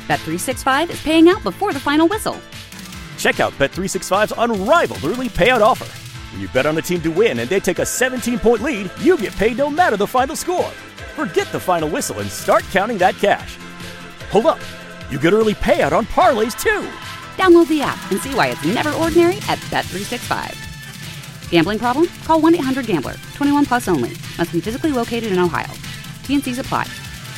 Bet365 is paying out before the final whistle. Check out Bet365's unrivaled early payout offer. When you bet on a team to win and they take a 17-point lead, you get paid no matter the final score. Forget the final whistle and start counting that cash. Hold up. You get early payout on parlays, too. Download the app and see why it's never ordinary at Bet365. Gambling problem? Call 1-800-GAMBLER. 21 plus only. Must be physically located in Ohio. T&Cs apply.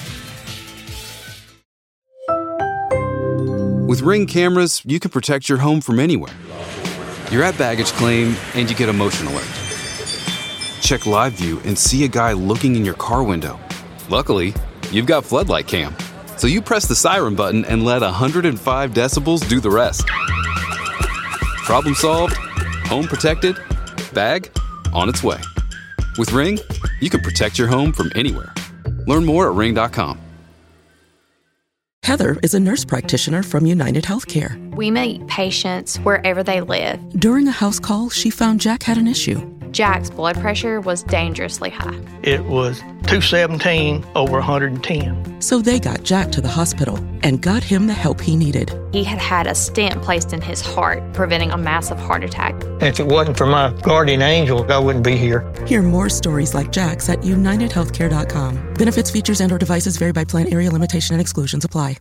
With Ring cameras, you can protect your home from anywhere. You're at baggage claim and you get a motion alert. Check live view and see a guy looking in your car window. Luckily, you've got floodlight cam. So you press the siren button and let 105 decibels do the rest. Problem solved, home protected, bag on its way. With Ring, you can protect your home from anywhere. Learn more at ring.com. Heather is a nurse practitioner from United Healthcare. We meet patients wherever they live. During a house call, she found Jack had an issue. Jack's blood pressure was dangerously high. It was 217 over 110. So they got Jack to the hospital and got him the help he needed. He had had a stent placed in his heart, preventing a massive heart attack. If it wasn't for my guardian angel, I wouldn't be here. Hear more stories like Jack's at UnitedHealthcare.com. Benefits, features, and/or devices vary by plan, area, limitation, and exclusions apply.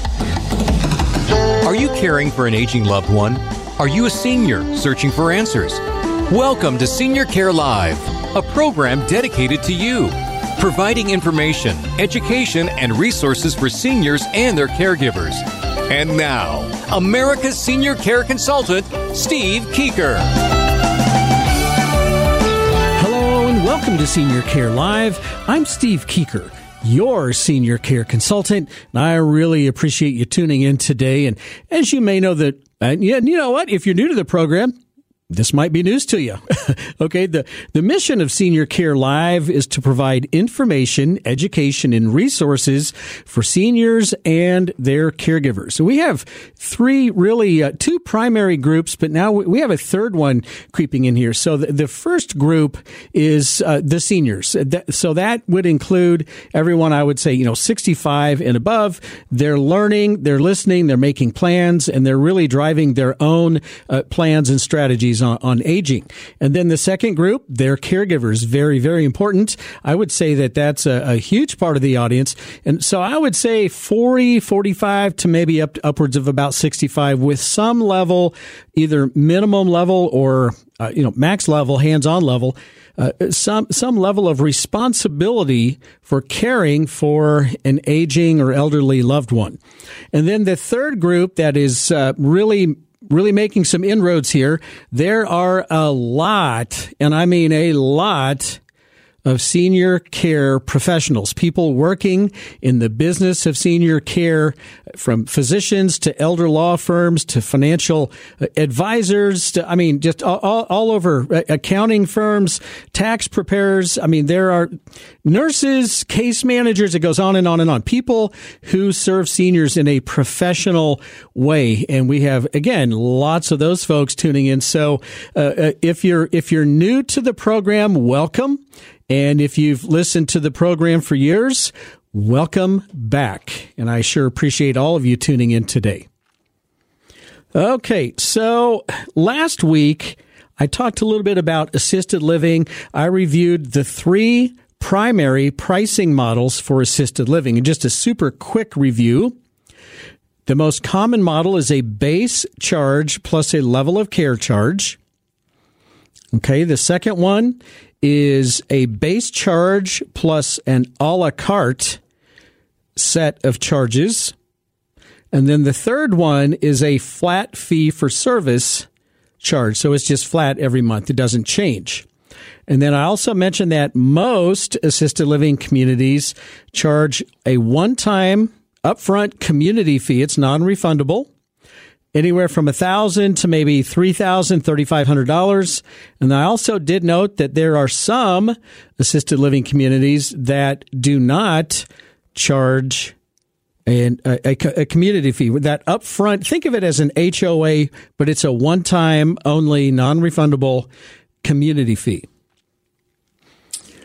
Are you caring for an aging loved one? Are you a senior searching for answers? Welcome to Senior Care Live, a program dedicated to you, providing information, education, and resources for seniors and their caregivers. And now, America's Senior Care Consultant, Steve Keeker. Hello and welcome to Senior Care Live. I'm Steve Keeker, your senior care consultant, and I really appreciate you tuning in today. And as you may know that, you know what, if you're new to the program, this might be news to you. Okay, the mission of Senior Care Live is to provide information, education, and resources for seniors and their caregivers. So we have two primary groups, but now we have a third one creeping in here. So the first group is the seniors. So that would include everyone, I would say, 65 and above. They're learning, they're listening, they're making plans, and they're really driving their own plans and strategies on aging. And then the second group, they're caregivers. Very, very important. I would say that that's a huge part of the audience. And so I would say 40, 45 to maybe upwards of about 65 with some level, either minimum level or, max level, hands-on level, some level of responsibility for caring for an aging or elderly loved one. And then the third group that is really making some inroads here. There are a lot, and I mean a lot, of senior care professionals, people working in the business of senior care, from physicians to elder law firms to financial advisors to, just all over, accounting firms, tax preparers. There are nurses, case managers. It goes on and on and on. People who serve seniors in a professional way. And we have, again, lots of those folks tuning in. So, if you're new to the program, welcome. And if you've listened to the program for years, welcome back. And I sure appreciate all of you tuning in today. Okay, so last week, I talked a little bit about assisted living. I reviewed the 3 primary pricing models for assisted living. And just a super quick review. The most common model is a base charge plus a level of care charge. Okay, the second one is a base charge plus an a la carte set of charges. And then the third one is a flat fee for service charge. So it's just flat every month. It doesn't change. And then I also mentioned that most assisted living communities charge a one-time upfront community fee. It's non-refundable. Anywhere from $1,000 to maybe $3,000, $3,500. And I also did note that there are some assisted living communities that do not charge a community fee. That upfront, think of it as an HOA, but it's a one-time only non-refundable community fee.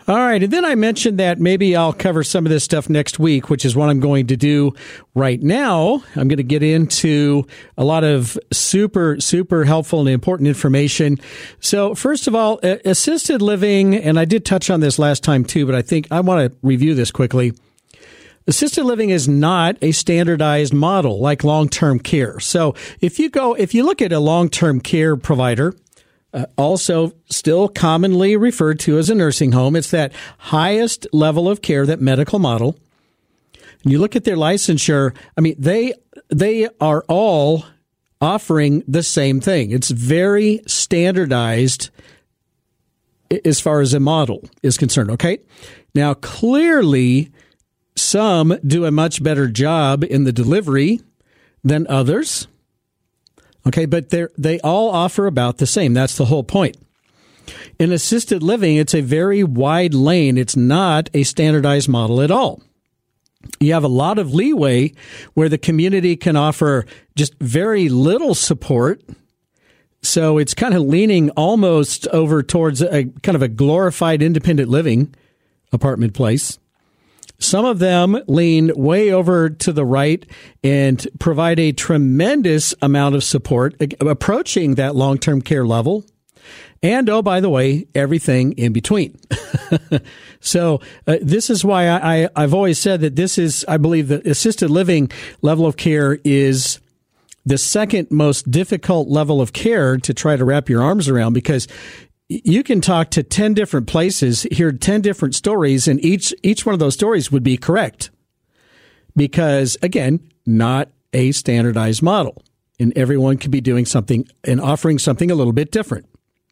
All right, and then I mentioned that maybe I'll cover some of this stuff next week, which is what I'm going to do right now. I'm going to get into a lot of super helpful and important information. So first of all, assisted living, and I did touch on this last time too, but I think I want to review this quickly. Assisted living is not a standardized model like long-term care. So if you look at a long-term care provider, also still commonly referred to as a nursing home, it's that highest level of care, that medical model. And you look at their licensure, I mean, they are all offering the same thing. It's very standardized as far as a model is concerned, okay? Now, clearly, some do a much better job in the delivery than others. Okay, but they all offer about the same. That's the whole point. In assisted living, it's a very wide lane. It's not a standardized model at all. You have a lot of leeway where the community can offer just very little support. So it's kind of leaning almost over towards a kind of a glorified independent living apartment place. Some of them lean way over to the right and provide a tremendous amount of support, approaching that long-term care level. And, oh, by the way, everything in between. So this is why I've always said that I believe the assisted living level of care is the second most difficult level of care to try to wrap your arms around, because you can talk to 10 different places, hear 10 different stories, and each one of those stories would be correct. Because, again, not a standardized model. And everyone could be doing something and offering something a little bit different.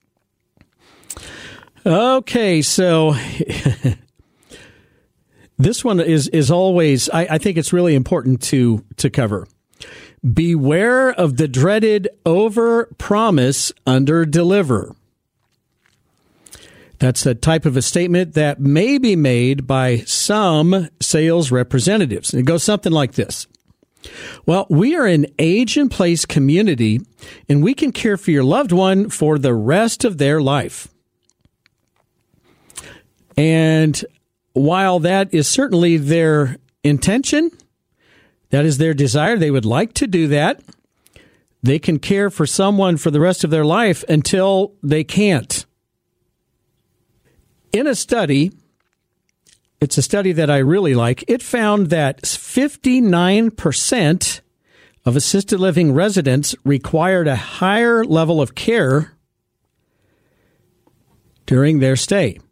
Okay, so this one is always, I think it's really important to cover. Beware of the dreaded over-promise, under-deliver. That's the type of a statement that may be made by some sales representatives. And it goes something like this. Well, we are an age and place community, and we can care for your loved one for the rest of their life. And while that is certainly their intention, that is their desire, they would like to do that, they can care for someone for the rest of their life until they can't. In a study, it's a study that I really like, it found that 59% of assisted living residents required a higher level of care during their stay.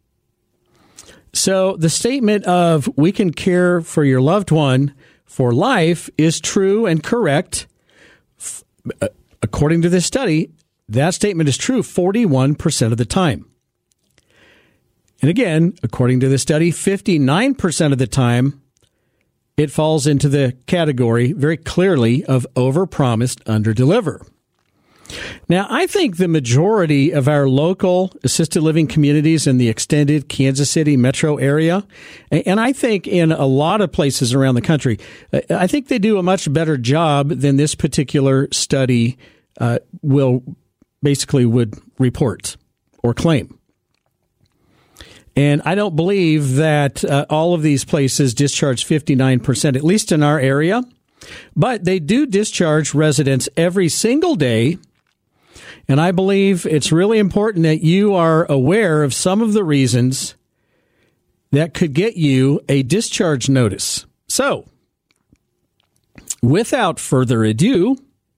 So the statement of we can care for your loved one for life is true and correct. According to this study, that statement is true 41% of the time. And again, according to the study, 59% of the time, it falls into the category very clearly of overpromised, underdeliver. Now, I think the majority of our local assisted living communities in the extended Kansas City metro area, and I think in a lot of places around the country, I think they do a much better job than this particular study would report or claim. And I don't believe that all of these places discharge 59%, at least in our area. But they do discharge residents every single day. And I believe it's really important that you are aware of some of the reasons that could get you a discharge notice. So, without further ado,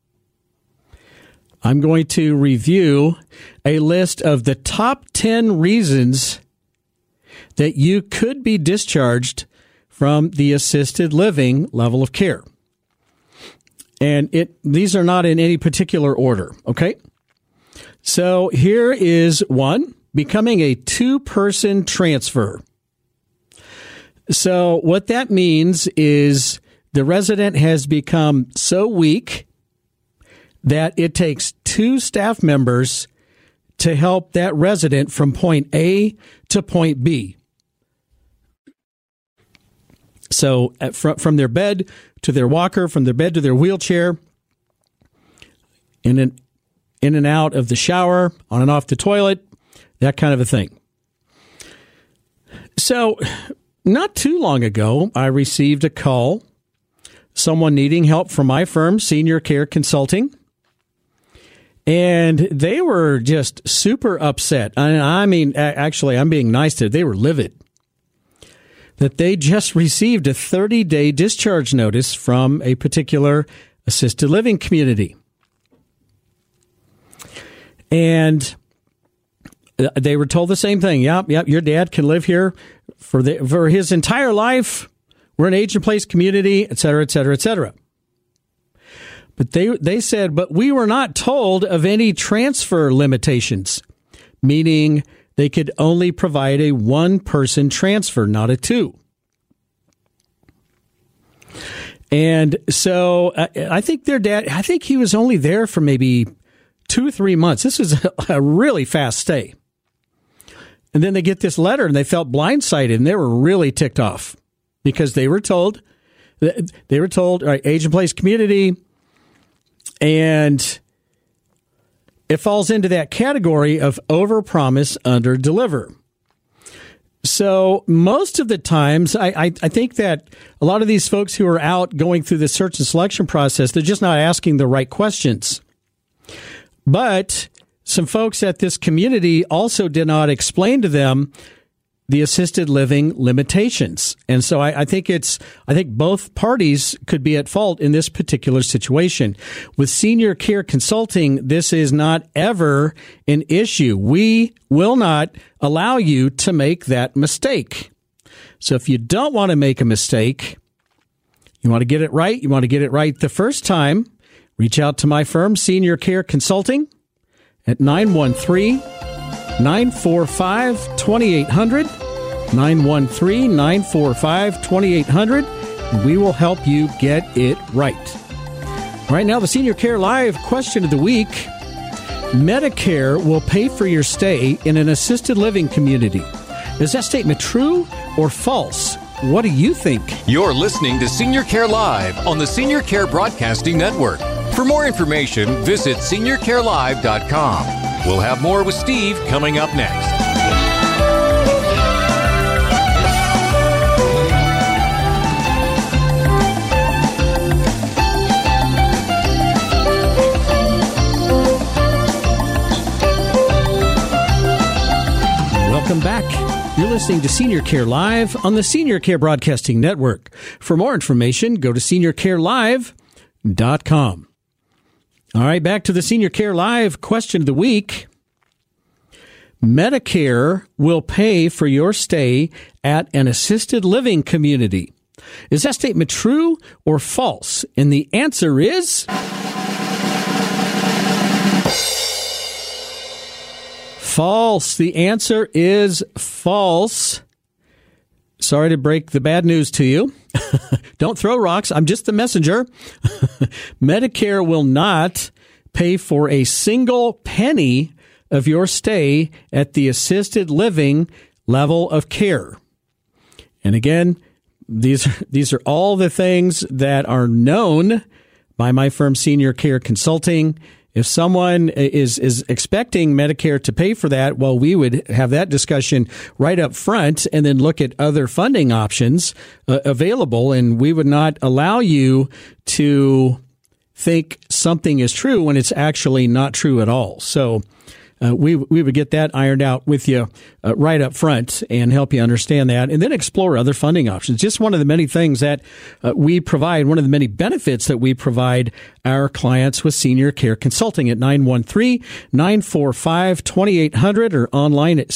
I'm going to review a list of the top 10 reasons that you could be discharged from the assisted living level of care. And these are not in any particular order, okay? So here is one, becoming a two-person transfer. So what that means is the resident has become so weak that it takes two staff members to help that resident from point A to point B. So from their bed to their walker, from their bed to their wheelchair, in and out of the shower, on and off the toilet, that kind of a thing. So not too long ago, I received a call, someone needing help from my firm, Senior Care Consulting. And they were just super upset. I mean, actually, I'm being nice to them. They were livid that they just received a 30-day discharge notice from a particular assisted living community. And they were told the same thing. Yep, your dad can live here for his entire life. We're an age-in-place community, et cetera, et cetera, et cetera. But they said, but we were not told of any transfer limitations, meaning they could only provide a one-person transfer, not a two. And so I think their dad, I think he was only there for maybe 2 or 3 months. This was a really fast stay. And then they get this letter and they felt blindsided and they were really ticked off because they were told, all right, age-in-place community, and it falls into that category of overpromise, underdeliver. So most of the times, I think that a lot of these folks who are out going through the search and selection process, they're just not asking the right questions. But some folks at this community also did not explain to them the assisted living limitations. And so I think both parties could be at fault in this particular situation. With Senior Care Consulting, this is not ever an issue. We will not allow you to make that mistake. So if you don't want to make a mistake, you want to get it right, you want to get it right the first time, reach out to my firm, Senior Care Consulting, at 913-945-2800, 913-945-2800, and we will help you get it right. Right now, the Senior Care Live question of the week: Medicare will pay for your stay in an assisted living community. Is that statement true or false? What do you think? You're listening to Senior Care Live on the Senior Care Broadcasting Network. For more information, visit seniorcarelive.com. We'll have more with Steve coming up next. Welcome back. You're listening to Senior Care Live on the Senior Care Broadcasting Network. For more information, go to seniorcarelive.com. All right, back to the Senior Care Live question of the week. Medicare will pay for your stay at an assisted living community. Is that statement true or false? And the answer is false. The answer is false. Sorry to break the bad news to you. Don't throw rocks. I'm just the messenger. Medicare will not pay for a single penny of your stay at the assisted living level of care. And again, these are all the things that are known by my firm, Senior Care Consulting. If someone is expecting Medicare to pay for that, well, we would have that discussion right up front and then look at other funding options available. And we would not allow you to think something is true when it's actually not true at all. So we would get that ironed out with you right up front and help you understand that, and then explore other funding options. Just one of the many things that we provide, one of the many benefits that we provide our clients with Senior Care Consulting at 913-945-2800 or online at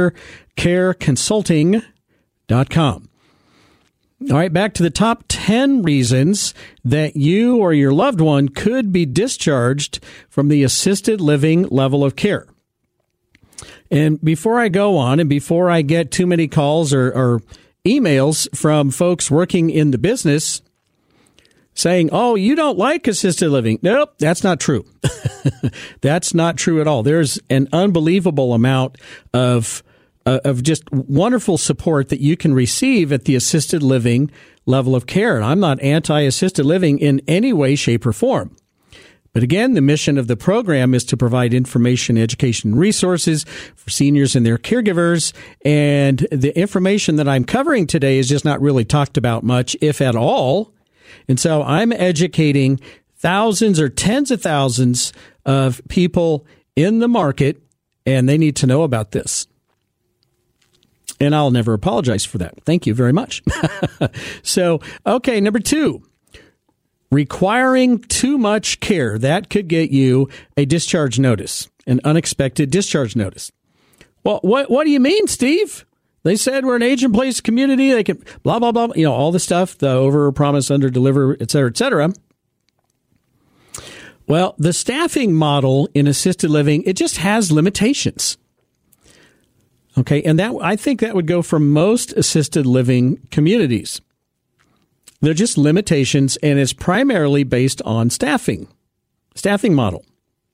seniorcareconsulting.com. All right, back to the top 10 reasons that you or your loved one could be discharged from the assisted living level of care. And before I go on and before I get too many calls or emails from folks working in the business saying, oh, you don't like assisted living. Nope, that's not true. That's not true at all. There's an unbelievable amount of just wonderful support that you can receive at the assisted living level of care. And I'm not anti-assisted living in any way, shape, or form. But again, the mission of the program is to provide information, education, and resources for seniors and their caregivers. And the information that I'm covering today is just not really talked about much, if at all. And so I'm educating thousands or tens of thousands of people in the market, and they need to know about this. And I'll never apologize for that. Thank you very much. So, okay, number 2. Requiring too much care. That could get you a discharge notice, an unexpected discharge notice. Well, what do you mean, Steve? They said we're an age-in-place community. They can blah, blah, blah, all the stuff, the over-promise, under-deliver, et cetera, et cetera. Well, the staffing model in assisted living, it just has limitations. Okay, and that I think that would go for most assisted living communities. They're just limitations, and it's primarily based on staffing model.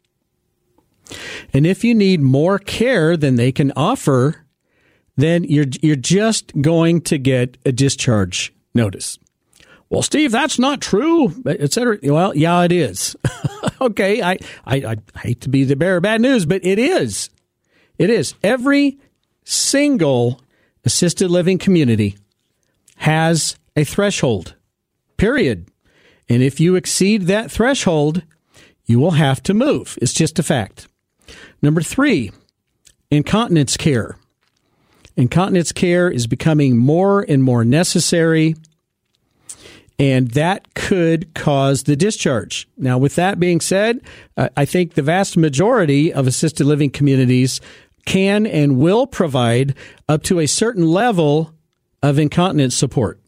And if you need more care than they can offer, then you're just going to get a discharge notice. Well, Steve, that's not true, et cetera. Well, yeah, it is. Okay, I hate to be the bearer of bad news, but it is. It is. Every single assisted living community has a threshold. Period. And if you exceed that threshold, you will have to move. It's just a fact. Number 3, incontinence care. Incontinence care is becoming more and more necessary, and that could cause the discharge. Now, with that being said, I think the vast majority of assisted living communities can and will provide up to a certain level of incontinence support.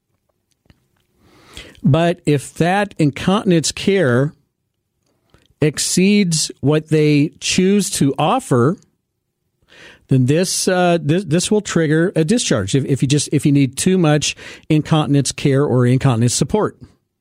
But if that incontinence care exceeds what they choose to offer, then this will trigger a discharge if you need too much incontinence care or incontinence support.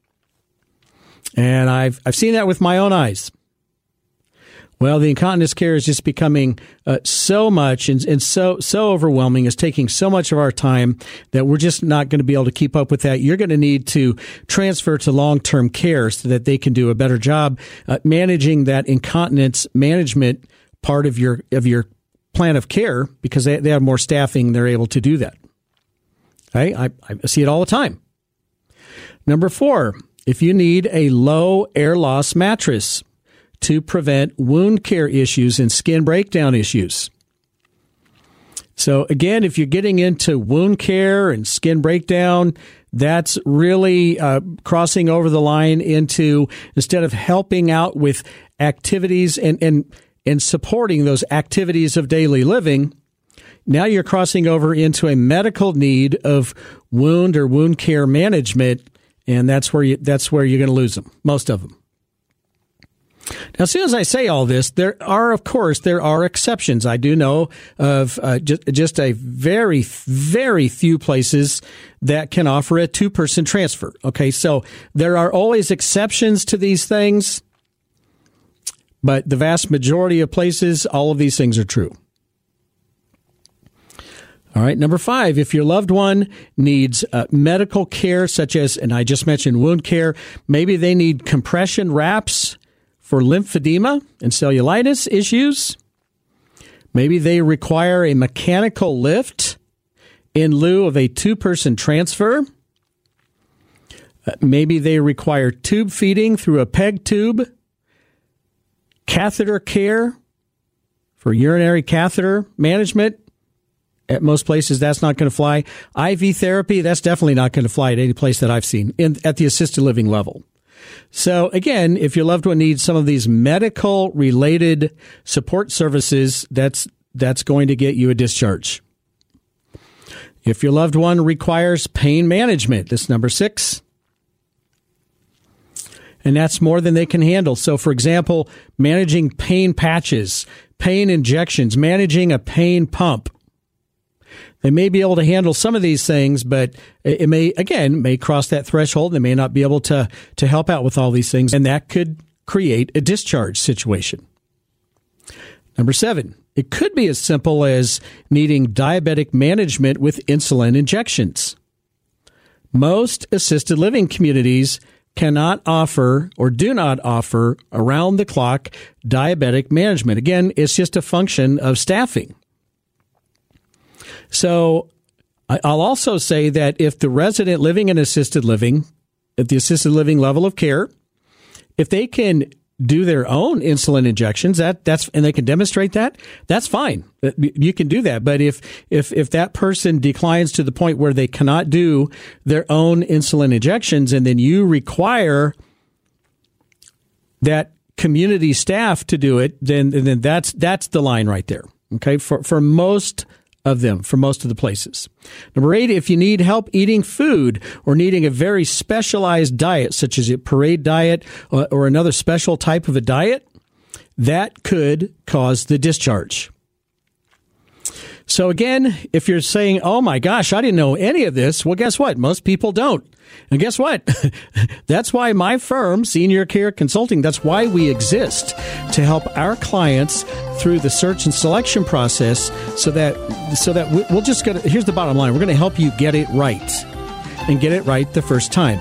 And I've seen that with my own eyes. Well, the incontinence care is just becoming so much and so overwhelming. It's taking so much of our time that we're just not going to be able to keep up with that. You're going to need to transfer to long-term care so that they can do a better job managing that incontinence management part of your plan of care, because they have more staffing. They're able to do that. Okay? I see it all the time. Number 4, if you need a low air loss mattress to prevent wound care issues and skin breakdown issues. So again, if you're getting into wound care and skin breakdown, that's really crossing over the line into, instead of helping out with activities and supporting those activities of daily living, now you're crossing over into a medical need of wound or wound care management, and that's where you're going to lose them, most of them. Now, as soon as I say all this, there are exceptions. I do know of just a very, very few places that can offer a 2-person transfer. Okay, so there are always exceptions to these things, but the vast majority of places, all of these things are true. All right, number 5, if your loved one needs medical care, such as, and I just mentioned wound care, maybe they need compression wraps for lymphedema and cellulitis issues. Maybe they require a mechanical lift in lieu of a 2-person transfer. Maybe they require tube feeding through a PEG tube, catheter care for urinary catheter management. At most places, that's not going to fly. IV therapy, that's definitely not going to fly at any place that I've seen at the assisted living level. So again, if your loved one needs some of these medical related support services, that's going to get you a discharge. If your loved one requires pain management, this number 6, and that's more than they can handle. So for example, managing pain patches, pain injections, managing a pain pump. They may be able to handle some of these things, but it may cross that threshold. They may not be able to help out with all these things, and that could create a discharge situation. Number 7, it could be as simple as needing diabetic management with insulin injections. Most assisted living communities cannot offer or do not offer around-the-clock diabetic management. Again, it's just a function of staffing. So I'll also say that if the resident living in assisted living, at the assisted living level of care, if they can do their own insulin injections, that's and they can demonstrate that, that's fine. You can do that. But if that person declines to the point where they cannot do their own insulin injections, and then you require that community staff to do it, then that's the line right there. Okay, for most of them, for most of the places. Number 8, if you need help eating food or needing a very specialized diet, such as a parade diet or another special type of a diet, that could cause the discharge. So again, if you're saying, oh my gosh, I didn't know any of this, well, guess what? Most people don't. And guess what? That's why my firm, Senior Care Consulting, that's why we exist, to help our clients through the search and selection process so that we'll just get, here's the bottom line. We're going to help you get it right and get it right the first time.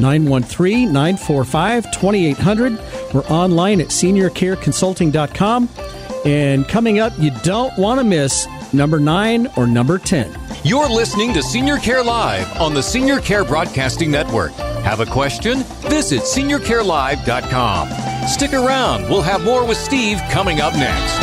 913-945-2800. We're online at seniorcareconsulting.com. And coming up, you don't want to miss number 9 or number 10. You're listening to Senior Care Live on the Senior Care Broadcasting Network. Have a question? Visit seniorcarelive.com. Stick around. We'll have more with Steve coming up next.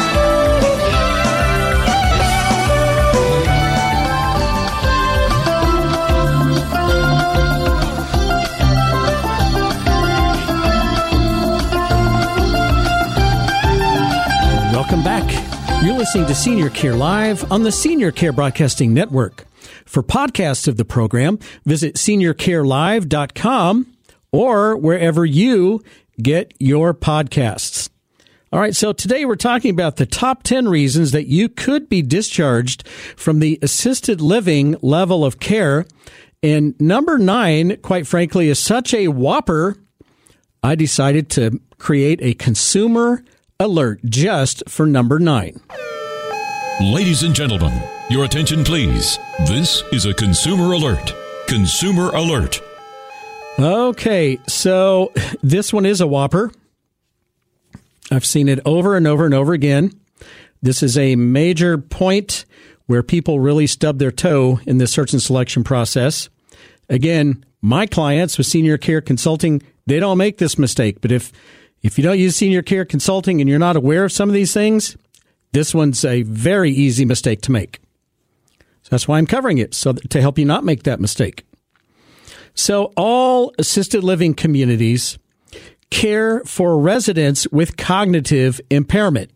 Welcome back. You're listening to Senior Care Live on the Senior Care Broadcasting Network. For podcasts of the program, visit seniorcarelive.com or wherever you get your podcasts. All right, so today we're talking about the top 10 reasons that you could be discharged from the assisted living level of care. And number 9, quite frankly, is such a whopper, I decided to create a consumer alert just for number 9. Ladies and gentlemen, your attention please. This is a consumer alert. Consumer alert. Okay, so this one is a whopper. I've seen it over and over and over again. This is a major point where people really stub their toe in the search and selection process. Again, my clients with Senior Care Consulting, they don't make this mistake, but if you don't use Senior Care Consulting and you're not aware of some of these things, this one's a very easy mistake to make. So that's why I'm covering it, so to help you not make that mistake. So all assisted living communities care for residents with cognitive impairment.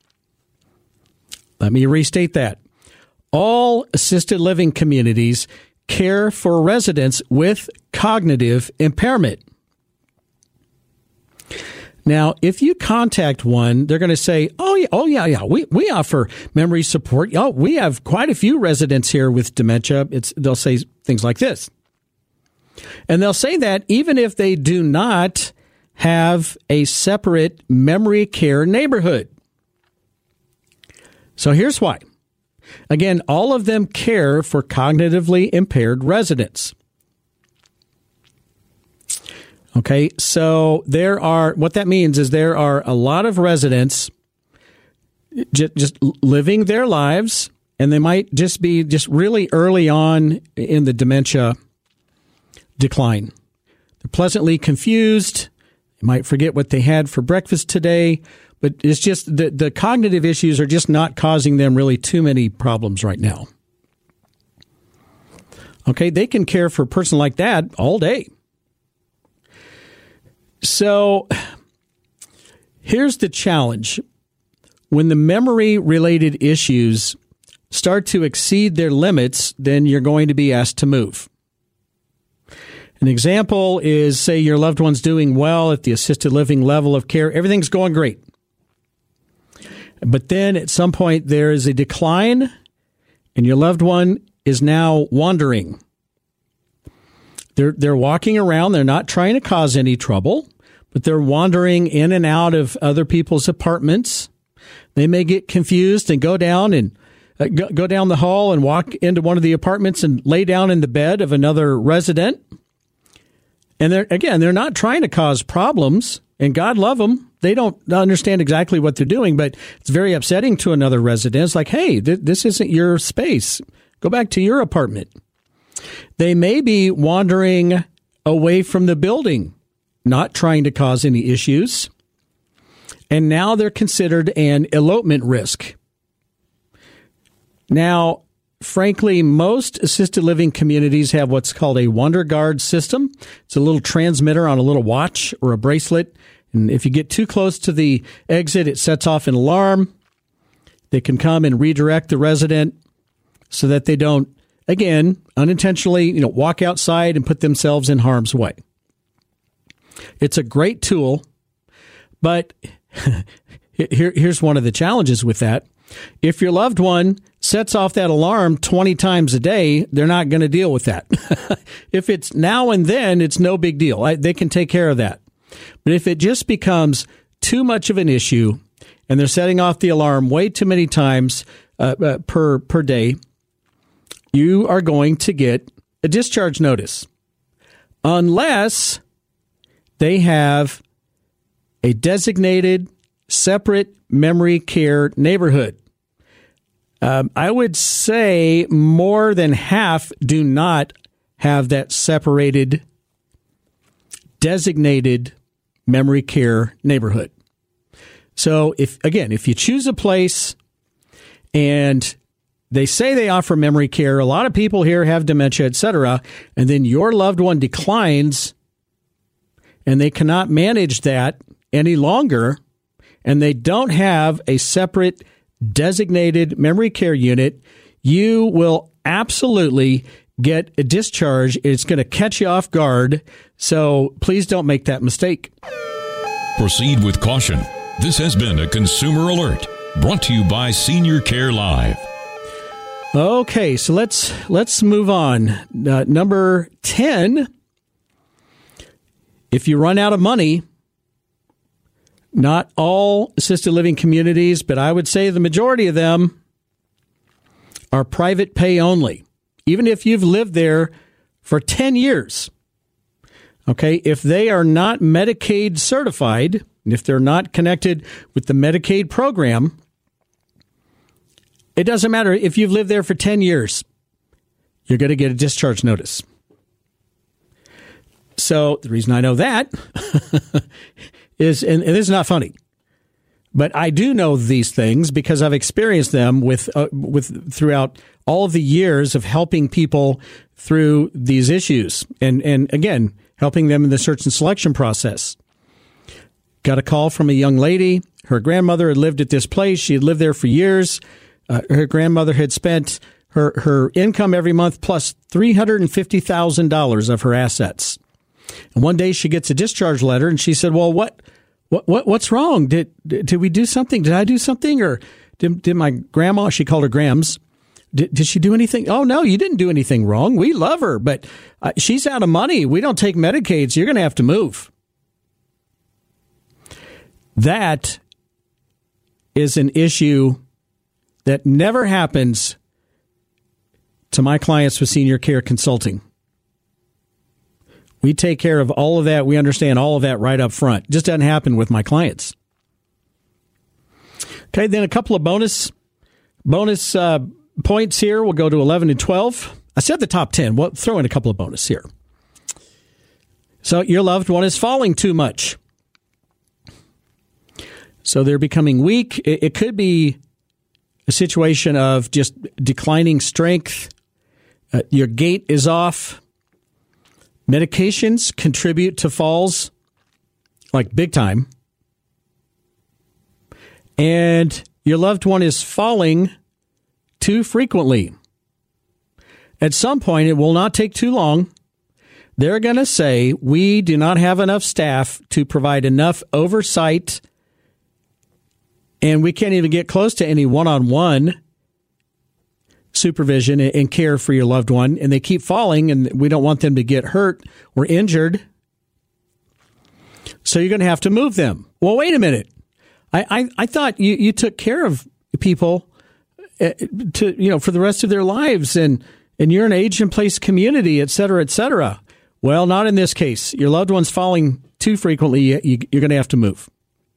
Let me restate that. All assisted living communities care for residents with cognitive impairment. Now, if you contact one, they're going to say, oh yeah, we offer memory support. Oh, we have quite a few residents here with dementia. They'll say things like this. And they'll say that even if they do not have a separate memory care neighborhood. So here's why. Again, all of them care for cognitively impaired residents. Okay, so what that means is there are a lot of residents just living their lives, and they might just be really early on in the dementia decline. They're pleasantly confused. They might forget what they had for breakfast today, but it's just the cognitive issues are just not causing them really too many problems right now. Okay, they can care for a person like that all day. So here's the challenge. When the memory-related issues start to exceed their limits, then you're going to be asked to move. An example is, say, your loved one's doing well at the assisted living level of care. Everything's going great. But then at some point there is a decline, and your loved one is now wandering. They're walking around. They're not trying to cause any trouble, but they're wandering in and out of other people's apartments. They may get confused and go down the hall and walk into one of the apartments and lay down in the bed of another resident. And they're not trying to cause problems, and God love them. They don't understand exactly what they're doing, but it's very upsetting to another resident. It's like, hey, this isn't your space. Go back to your apartment. They may be wandering away from the building, not trying to cause any issues. And now they're considered an elopement risk. Now, frankly, most assisted living communities have what's called a WonderGuard system. It's a little transmitter on a little watch or a bracelet. And if you get too close to the exit, it sets off an alarm. They can come and redirect the resident so that they don't, again, unintentionally, walk outside and put themselves in harm's way. It's a great tool, but here's one of the challenges with that. If your loved one sets off that alarm 20 times a day, they're not going to deal with that. If it's now and then, it's no big deal. They can take care of that. But if it just becomes too much of an issue and they're setting off the alarm way too many times per day, you are going to get a discharge notice unless they have a designated separate memory care neighborhood. I would say more than half do not have that separated, designated memory care neighborhood. So if you choose a place and they say they offer memory care, a lot of people here have dementia, etc., and then your loved one declines and they cannot manage that any longer, and they don't have a separate designated memory care unit, you will absolutely get a discharge. It's going to catch you off guard. So please don't make that mistake. Proceed with caution. This has been a Consumer Alert brought to you by Senior Care Live. Okay, so let's move on. Number 10, if you run out of money, not all assisted living communities, but I would say the majority of them are private pay only. Even if you've lived there for 10 years, okay, if they are not Medicaid certified, and if they're not connected with the Medicaid program, it doesn't matter if you've lived there for 10 years, you're going to get a discharge notice. So the reason I know that is, and this is not funny, but I do know these things because I've experienced them with throughout all of the years of helping people through these issues, and again, helping them in the search and selection process. Got a call from a young lady. Her grandmother had lived at this place. She had lived there for years. Her grandmother had spent her income every month plus $350,000 of her assets. And one day she gets a discharge letter and she said, well, what's wrong? Did we do something? Did I do something? Or did my grandma, she called her Grams, did she do anything? Oh, no, you didn't do anything wrong. We love her, but she's out of money. We don't take Medicaid, so you're going to have to move. That is an issue that never happens to my clients with Senior Care Consulting. We take care of all of that. We understand all of that right up front. It just doesn't happen with my clients. Okay, then a couple of bonus points here. We'll go to 11 and 12. I said the top 10. We'll throw in a couple of bonus here. So your loved one is falling too much. So they're becoming weak. It could be a situation of just declining strength. Your gait is off. Medications contribute to falls, like big time. And your loved one is falling too frequently. At some point, it will not take too long. They're going to say, we do not have enough staff to provide enough oversight, and we can't even get close to any one-on-one supervision and care for your loved one, and they keep falling, and we don't want them to get hurt or injured. So you're going to have to move them. Well, wait a minute. I thought you took care of people for the rest of their lives, and you're an age and place community, et cetera, et cetera. Well, not in this case. Your loved one's falling too frequently, you're going to have to move.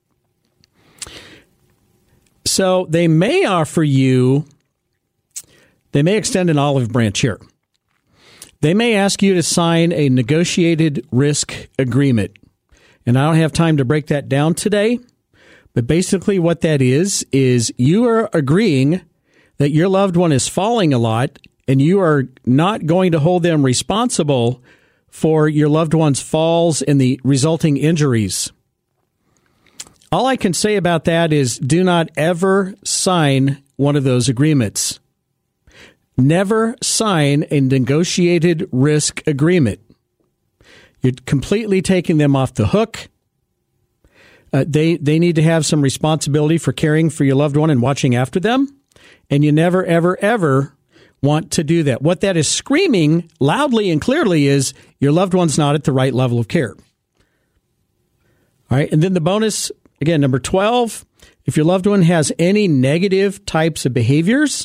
So they may extend an olive branch here. They may ask you to sign a negotiated risk agreement. And I don't have time to break that down today. But basically what that is you are agreeing that your loved one is falling a lot and you are not going to hold them responsible for your loved one's falls and the resulting injuries. All I can say about that is do not ever sign one of those agreements. Never sign a negotiated risk agreement. You're completely taking them off the hook. They need to have some responsibility for caring for your loved one and watching after them. And you never, ever, ever want to do that. What that is screaming loudly and clearly is your loved one's not at the right level of care. All right. And then the bonus, again, number 12, if your loved one has any negative types of behaviors,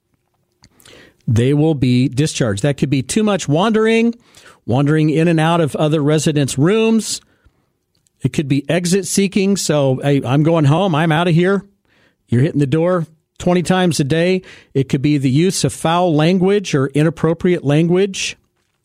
they will be discharged. That could be too much wandering in and out of other residents' rooms. It could be exit seeking. So, hey, I'm going home. I'm out of here. You're hitting the door 20 times a day. It could be the use of foul language or inappropriate language.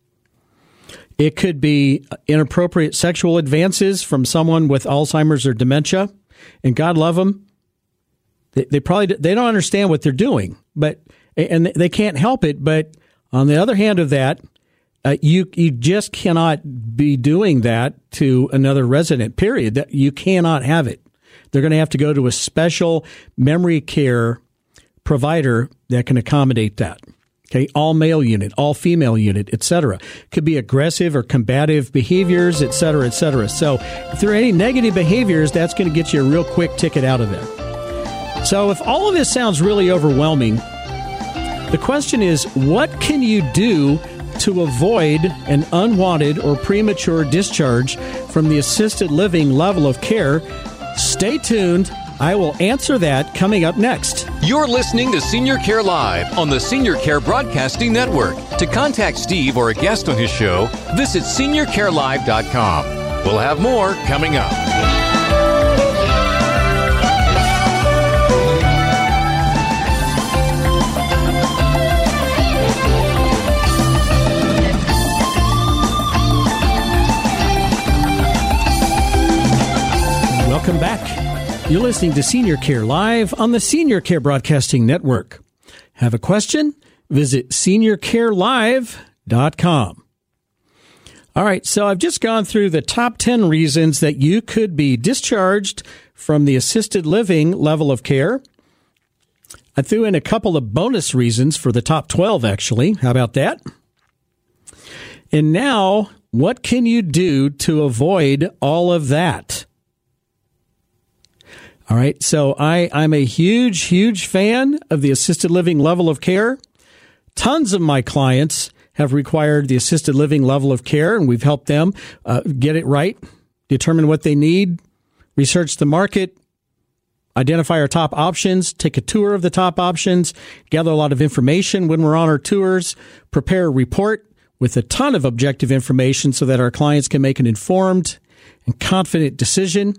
It could be inappropriate sexual advances from someone with Alzheimer's or dementia. And God love them. They don't understand what they're doing, and they can't help it. But on the other hand of that, you just cannot be doing that to another resident, period. That you cannot have it. They're going to have to go to a special memory care provider that can accommodate that. Okay, all male unit, all female unit, etc. Could be aggressive or combative behaviors, etc., etc. So if there are any negative behaviors, that's going to get you a real quick ticket out of there. So if all of this sounds really overwhelming, the question is, what can you do to avoid an unwanted or premature discharge from the assisted living level of care? Stay tuned. I will answer that coming up next. You're listening to Senior Care Live on the Senior Care Broadcasting Network. To contact Steve or a guest on his show, visit seniorcarelive.com. We'll have more coming up. Welcome back. You're listening to Senior Care Live on the Senior Care Broadcasting Network. Have a question? Visit seniorcarelive.com. All right, so I've just gone through the top 10 reasons that you could be discharged from the assisted living level of care. I threw in a couple of bonus reasons for the top 12, actually. How about that? And now, what can you do to avoid all of that? All right, so I'm a huge, huge fan of the assisted living level of care. Tons of my clients have required the assisted living level of care, and we've helped them get it right, determine what they need, research the market, identify our top options, take a tour of the top options, gather a lot of information when we're on our tours, prepare a report with a ton of objective information so that our clients can make an informed and confident decision.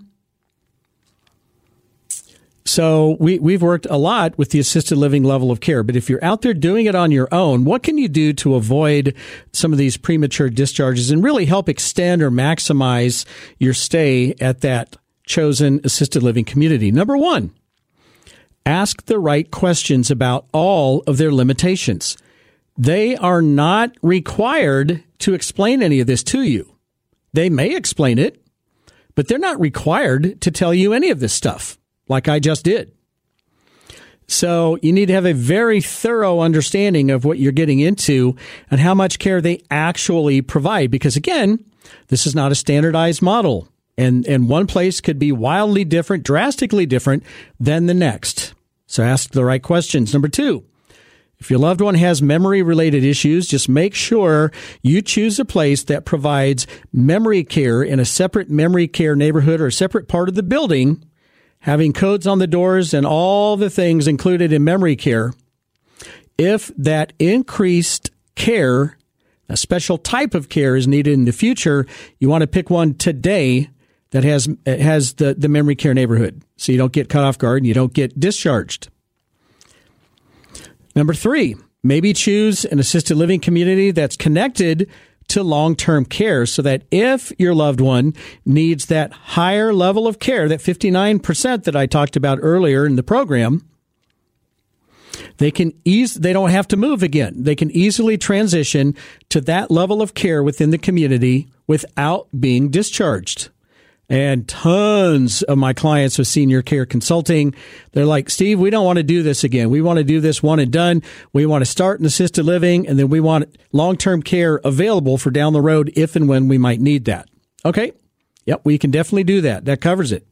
So we've worked a lot with the assisted living level of care, but if you're out there doing it on your own, what can you do to avoid some of these premature discharges and really help extend or maximize your stay at that chosen assisted living community? Number one, ask the right questions about all of their limitations. They are not required to explain any of this to you. They may explain it, but they're not required to tell you any of this stuff, like I just did. So you need to have a very thorough understanding of what you're getting into and how much care they actually provide. Because again, this is not a standardized model. And one place could be wildly different, drastically different than the next. So ask the right questions. Number two, if your loved one has memory-related issues, just make sure you choose a place that provides memory care in a separate memory care neighborhood or a separate part of the building, having codes on the doors and all the things included in memory care. If that increased care A special type of care is needed in the future. You want to pick one today that has the memory care neighborhood, so you don't get caught off guard and you don't get discharged. Number 3, maybe choose an assisted living community that's connected to long-term care so that if your loved one needs that higher level of care, that 59% that I talked about earlier in the program, they don't have to move again. They can easily transition to that level of care within the community without being discharged. And tons of my clients with Senior Care Consulting, they're like, Steve, we don't want to do this again. We want to do this one and done. We want to start in assisted living, and then we want long-term care available for down the road if and when we might need that. Okay. Yep, we can definitely do that. That covers it.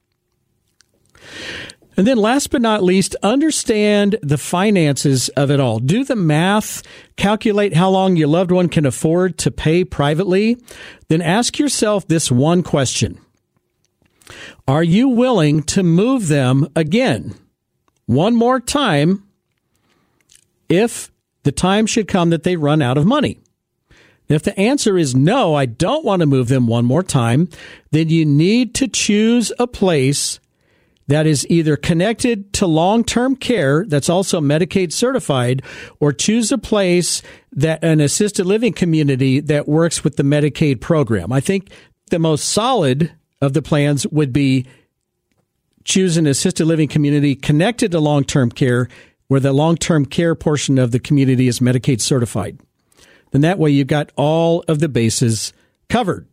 And then last but not least, understand the finances of it all. Do the math, calculate how long your loved one can afford to pay privately. Then ask yourself this one question. Are you willing to move them again one more time if the time should come that they run out of money? If the answer is no, I don't want to move them one more time, then you need to choose a place that is either connected to long-term care that's also Medicaid certified, or choose a place that an assisted living community that works with the Medicaid program. I think the most solid of the plans would be choose an assisted living community connected to long-term care where the long-term care portion of the community is Medicaid certified. Then that way you've got all of the bases covered.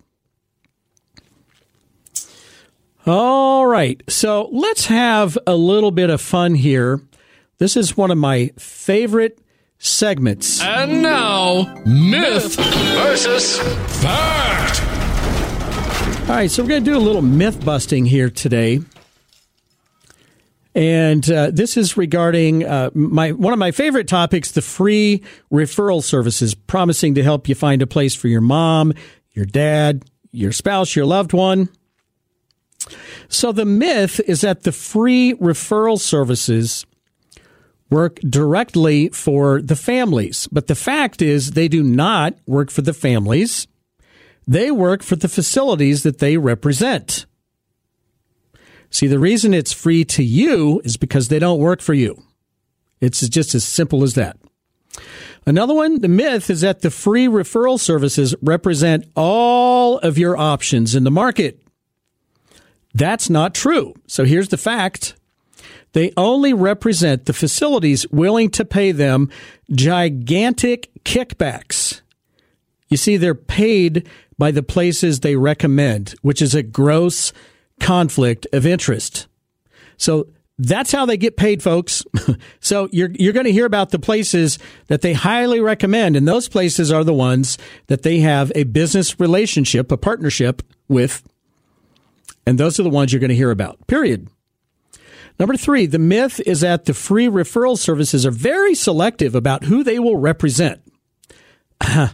All right, so let's have a little bit of fun here. This is one of my favorite segments. And now, Myth versus Fact. All right, so we're going to do a little myth busting here today. And this is regarding one of my favorite topics, the free referral services, promising to help you find a place for your mom, your dad, your spouse, your loved one. So the myth is that the free referral services work directly for the families. But the fact is they do not work for the families. They work for the facilities that they represent. See, the reason it's free to you is because they don't work for you. It's just as simple as that. Another one, the myth is that the free referral services represent all of your options in the market. That's not true. So here's the fact. They only represent the facilities willing to pay them gigantic kickbacks. You see, they're paid by the places they recommend, which is a gross conflict of interest. So that's how they get paid, folks. So you're going to hear about the places that they highly recommend, and those places are the ones that they have a business relationship, a partnership with. And those are the ones you're going to hear about, period. Number 3, the myth is that the free referral services are very selective about who they will represent. Here,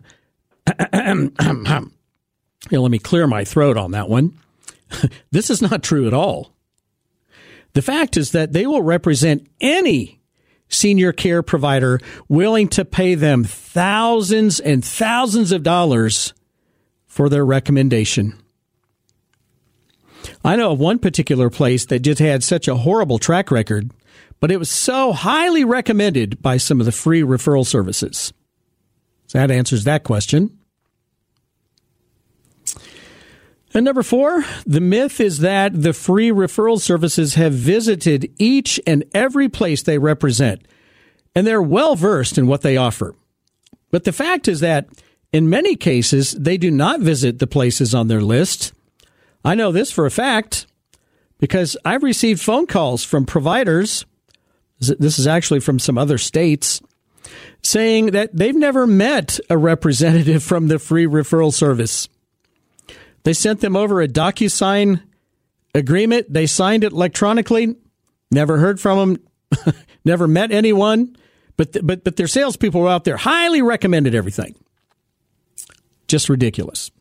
let me clear my throat on that one. This is not true at all. The fact is that they will represent any senior care provider willing to pay them thousands and thousands of dollars for their recommendation. I know of one particular place that just had such a horrible track record, but it was so highly recommended by some of the free referral services. So that answers that question. And number 4, the myth is that the free referral services have visited each and every place they represent, and they're well versed in what they offer. But the fact is that in many cases, they do not visit the places on their list. I know this for a fact because I've received phone calls from providers. This is actually from some other states saying that they've never met a representative from the free referral service. They sent them over a DocuSign agreement. They signed it electronically. Never heard from them. Never met anyone. But their salespeople were out there, highly recommended everything. Just ridiculous.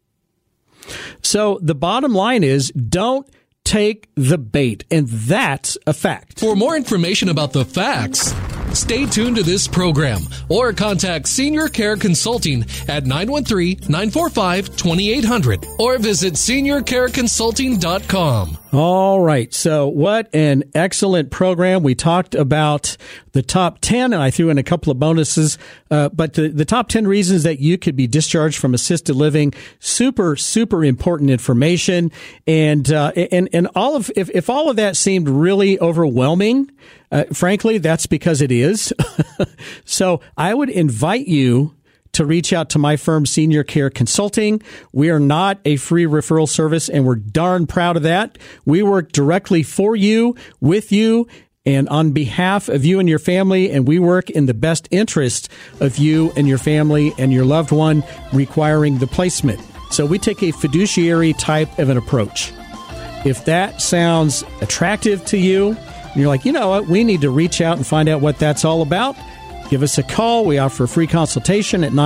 So the bottom line is, don't take the bait. And that's a fact. For more information about the facts Stay tuned to this program or contact Senior Care Consulting at 913-945-2800 or visit seniorcareconsulting.com. All right. So what an excellent program. We talked about the top 10, and I threw in a couple of bonuses. But the top 10 reasons that you could be discharged from assisted living, super, super important information. And all of, if all of that seemed really overwhelming, frankly, that's because it is. So I would invite you to reach out to my firm, Senior Care Consulting. We are not a free referral service, and we're darn proud of that. We work directly for you, with you, and on behalf of you and your family, and we work in the best interest of you and your family and your loved one requiring the placement. So we take a fiduciary type of an approach. If that sounds attractive to you, and you're like, you know what, we need to reach out and find out what that's all about, give us a call. We offer a free consultation at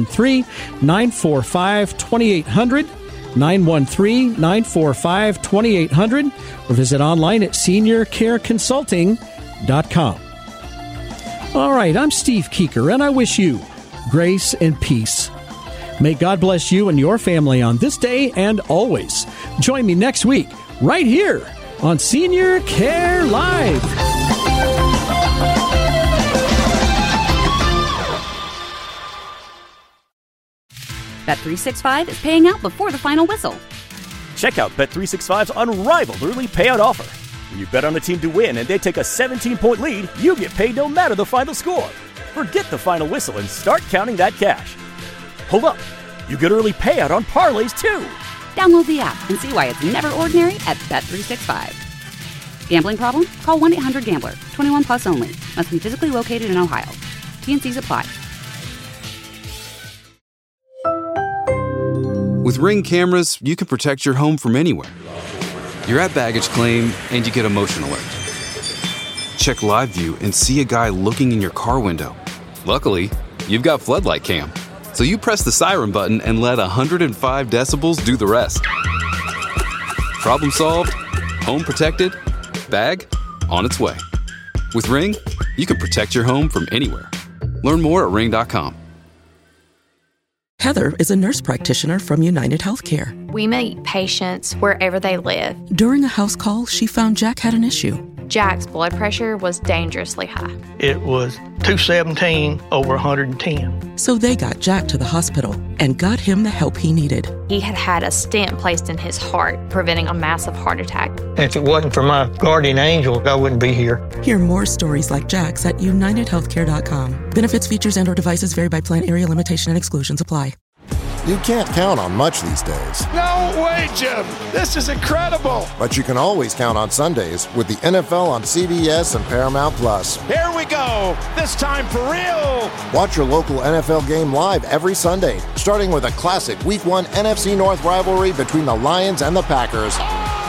913-945-2800, 913-945-2800, or visit online at seniorcareconsulting.com. All right, I'm Steve Keeker, and I wish you grace and peace. May God bless you and your family on this day and always. Join me next week right here on Senior Care Live. Bet365 is paying out before the final whistle. Check out Bet365's unrivaled early payout offer. When you bet on a team to win and they take a 17-point lead, you get paid no matter the final score. Forget the final whistle and start counting that cash. Hold up. You get early payout on parlays, too. Download the app and see why it's never ordinary at Bet365. Gambling problem? Call 1-800-GAMBLER. 21 plus only. Must be physically located in Ohio. T&Cs apply. With Ring cameras, you can protect your home from anywhere. You're at baggage claim and you get a motion alert. Check live view and see a guy looking in your car window. Luckily, you've got floodlight cam. So you press the siren button and let 105 decibels do the rest. Problem solved, home protected, bag on its way. With Ring, you can protect your home from anywhere. Learn more at ring.com. Heather is a nurse practitioner from United Healthcare. We meet patients wherever they live. During a house call, she found Jack had an issue. Jack's blood pressure was dangerously high. It was 217 over 110. So they got Jack to the hospital and got him the help he needed. He had had a stent placed in his heart, preventing a massive heart attack. If it wasn't for my guardian angel, I wouldn't be here. Hear more stories like Jack's at UnitedHealthcare.com. Benefits, features, and/or devices vary by plan, area, limitation, and exclusions apply. You can't count on much these days. No way, Jim! This is incredible! But you can always count on Sundays with the NFL on CBS and Paramount Plus. Here we go! This time for real! Watch your local NFL game live every Sunday, starting with a classic Week 1 NFC North rivalry between the Lions and the Packers.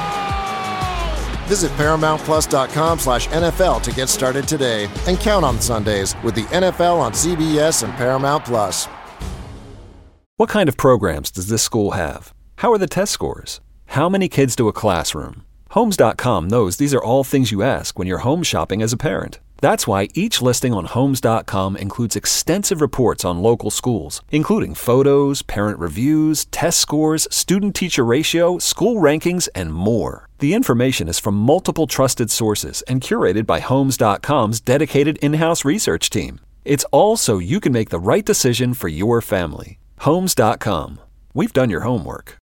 Visit ParamountPlus.com/NFL to get started today and count on Sundays with the NFL on CBS and Paramount Plus. What kind of programs does this school have? How are the test scores? How many kids to a classroom? Homes.com knows these are all things you ask when you're home shopping as a parent. That's why each listing on Homes.com includes extensive reports on local schools, including photos, parent reviews, test scores, student-teacher ratio, school rankings, and more. The information is from multiple trusted sources and curated by Homes.com's dedicated in-house research team. It's all so you can make the right decision for your family. Homes.com. We've done your homework.